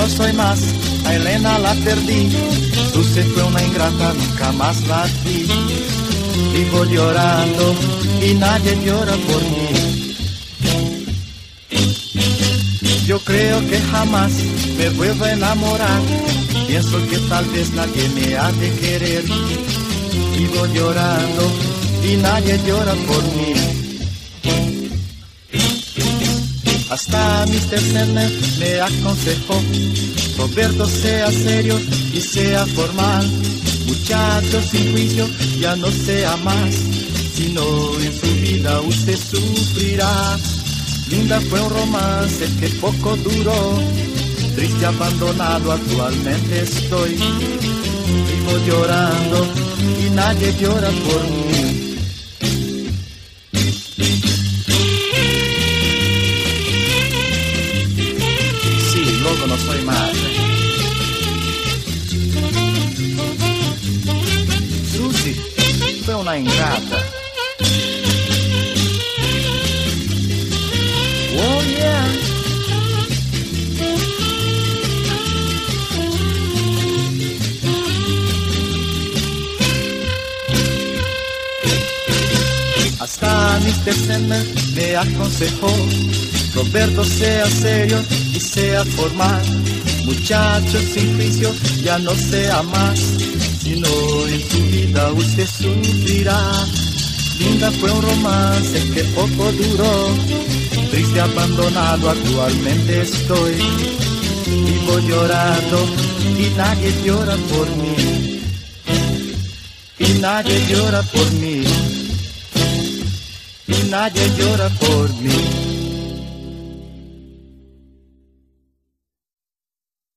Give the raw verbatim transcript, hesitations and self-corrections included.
soy más, a Elena la perdí. Dulce fue una ingrata, nunca más la vi. Vivo llorando y nadie llora por mí. Yo creo que jamás me vuelvo a enamorar. Pienso que tal vez nadie me ha de querer. Vivo llorando y nadie llora por mí. Hasta mister Sandman me aconsejó: Roberto, sea serio y sea formal. Muchacho sin juicio, ya no sea más, sino en su vida usted sufrirá. Linda fue un romance que poco duró, triste abandonado actualmente estoy. Vivo llorando y nadie llora por mí. Luego no soy más. Susi fue una ingrata. Oh yeah. Hasta mister Sandman me aconsejó: Roberto, sea serio y sea formal. Muchacho sin juicio, ya no sea más, sino en su vida usted sufrirá. Linda fue un romance que poco duró, triste abandonado actualmente estoy. Vivo llorando y nadie llora por mí. Y nadie llora por mí. Y nadie llora por mí.